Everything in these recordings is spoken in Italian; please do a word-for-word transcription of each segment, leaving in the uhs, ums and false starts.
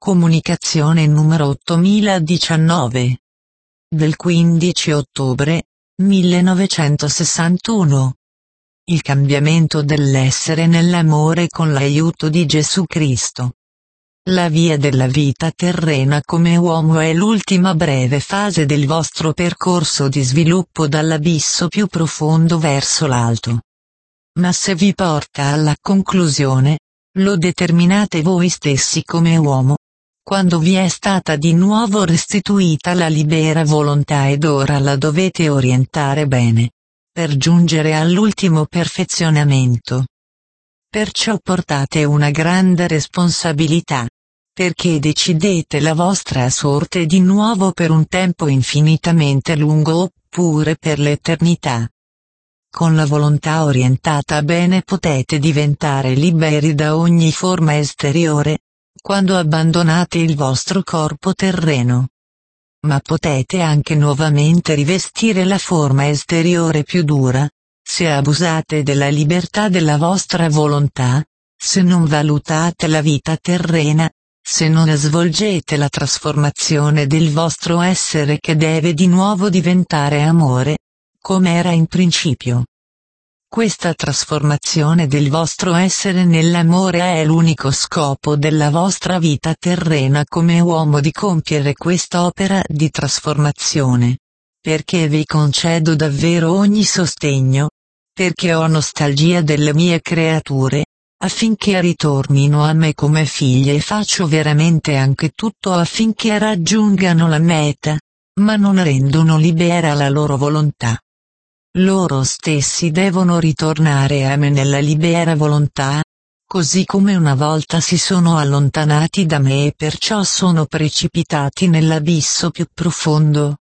Comunicazione numero ottomila diciannove. Del quindici ottobre millenovecentosessantuno. Il cambiamento dell'essere nell'amore con l'aiuto di Gesù Cristo. La via della vita terrena come uomo è l'ultima breve fase del vostro percorso di sviluppo dall'abisso più profondo verso l'alto. Ma se vi porta alla conclusione, lo determinate voi stessi come uomo, quando vi è stata di nuovo restituita la libera volontà ed ora la dovete orientare bene, per giungere all'ultimo perfezionamento. Perciò portate una grande responsabilità, perché decidete la vostra sorte di nuovo per un tempo infinitamente lungo oppure per l'eternità. Con la volontà orientata bene potete diventare liberi da ogni forma esteriore, quando abbandonate il vostro corpo terreno. Ma potete anche nuovamente rivestire la forma esteriore più dura, se abusate della libertà della vostra volontà, se non valutate la vita terrena, se non svolgete la trasformazione del vostro essere che deve di nuovo diventare amore, come era in principio. Questa trasformazione del vostro essere nell'amore è l'unico scopo della vostra vita terrena come uomo, di compiere quest'opera di trasformazione. Perché vi concedo davvero ogni sostegno, perché ho nostalgia delle mie creature, affinché ritornino a me come figlie, e faccio veramente anche tutto affinché raggiungano la meta, ma non rendono libera la loro volontà. Loro stessi devono ritornare a me nella libera volontà, così come una volta si sono allontanati da me e perciò sono precipitati nell'abisso più profondo.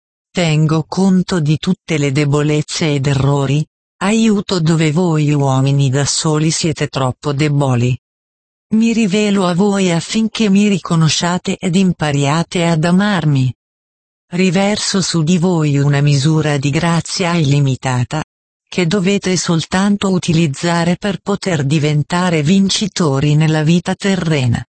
Tengo conto di tutte le debolezze ed errori, aiuto dove voi uomini da soli siete troppo deboli. Mi rivelo a voi affinché mi riconosciate ed impariate ad amarmi. Riverso su di voi una misura di grazia illimitata, che dovete soltanto utilizzare per poter diventare vincitori nella vita terrena.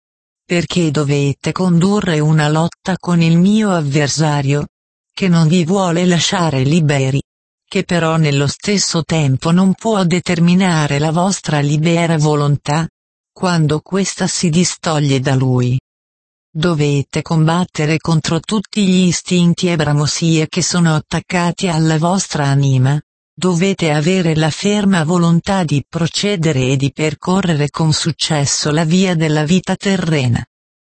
Perché dovete condurre una lotta con il mio avversario, che non vi vuole lasciare liberi, che però nello stesso tempo non può determinare la vostra libera volontà, quando questa si distoglie da lui. Dovete combattere contro tutti gli istinti e bramosie che sono attaccati alla vostra anima, dovete avere la ferma volontà di procedere e di percorrere con successo la via della vita terrena.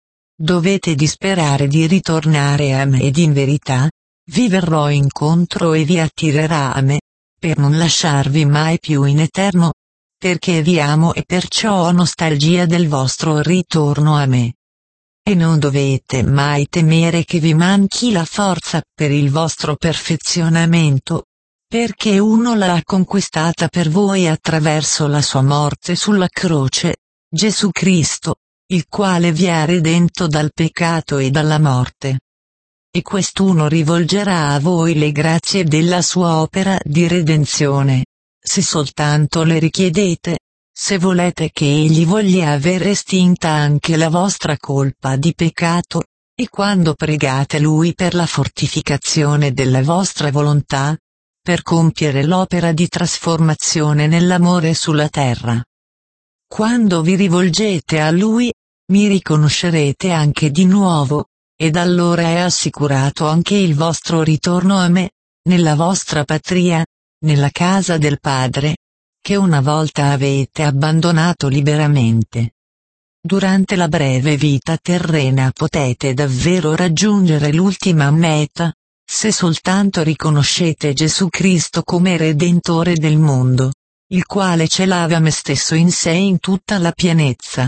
Dovete disperare di ritornare a me ed in verità, vi verrò incontro e vi attirerà a me, per non lasciarvi mai più in eterno, perché vi amo e perciò ho nostalgia del vostro ritorno a me. E non dovete mai temere che vi manchi la forza per il vostro perfezionamento, perché uno l'ha conquistata per voi attraverso la sua morte sulla croce, Gesù Cristo, il quale vi ha redento dal peccato e dalla morte. E quest'uno rivolgerà a voi le grazie della sua opera di redenzione, se soltanto le richiedete. Se volete che egli voglia aver estinta anche la vostra colpa di peccato, e quando pregate lui per la fortificazione della vostra volontà, per compiere l'opera di trasformazione nell'amore sulla terra. Quando vi rivolgete a lui, mi riconoscerete anche di nuovo, ed allora è assicurato anche il vostro ritorno a me, nella vostra patria, nella casa del Padre, che una volta avete abbandonato liberamente. Durante la breve vita terrena potete davvero raggiungere l'ultima meta, se soltanto riconoscete Gesù Cristo come Redentore del mondo, il quale celava me stesso in sé in tutta la pienezza.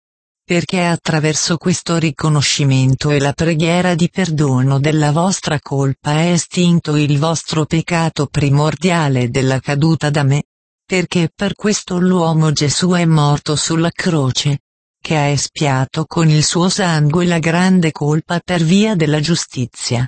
Perché attraverso questo riconoscimento e la preghiera di perdono della vostra colpa è estinto il vostro peccato primordiale della caduta da me. Perché per questo l'uomo Gesù è morto sulla croce, che ha espiato con il suo sangue la grande colpa per via della giustizia.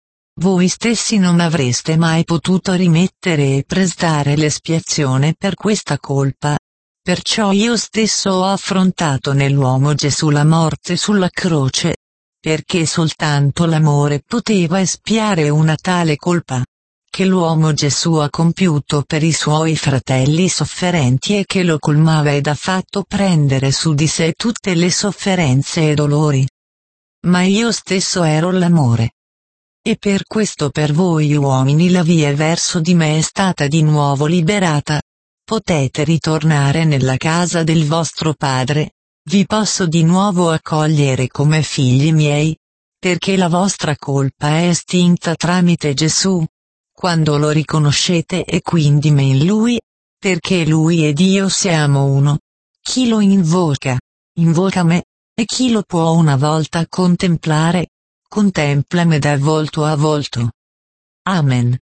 Voi stessi non avreste mai potuto rimettere e prestare l'espiazione per questa colpa, Perciò io stesso ho affrontato nell'uomo Gesù la morte sulla croce, perché soltanto l'amore poteva espiare una tale colpa, che l'uomo Gesù ha compiuto per i suoi fratelli sofferenti e che lo colmava ed ha fatto prendere su di sé tutte le sofferenze e dolori. Ma io stesso ero l'amore. E per questo per voi uomini la via verso di me è stata di nuovo liberata. Potete ritornare nella casa del vostro Padre, vi posso di nuovo accogliere come figli miei, perché la vostra colpa è estinta tramite Gesù, quando lo riconoscete e quindi me in Lui, perché Lui ed io siamo uno. Chi lo invoca, invoca me, e chi lo può una volta contemplare, contempla me da volto a volto. Amen.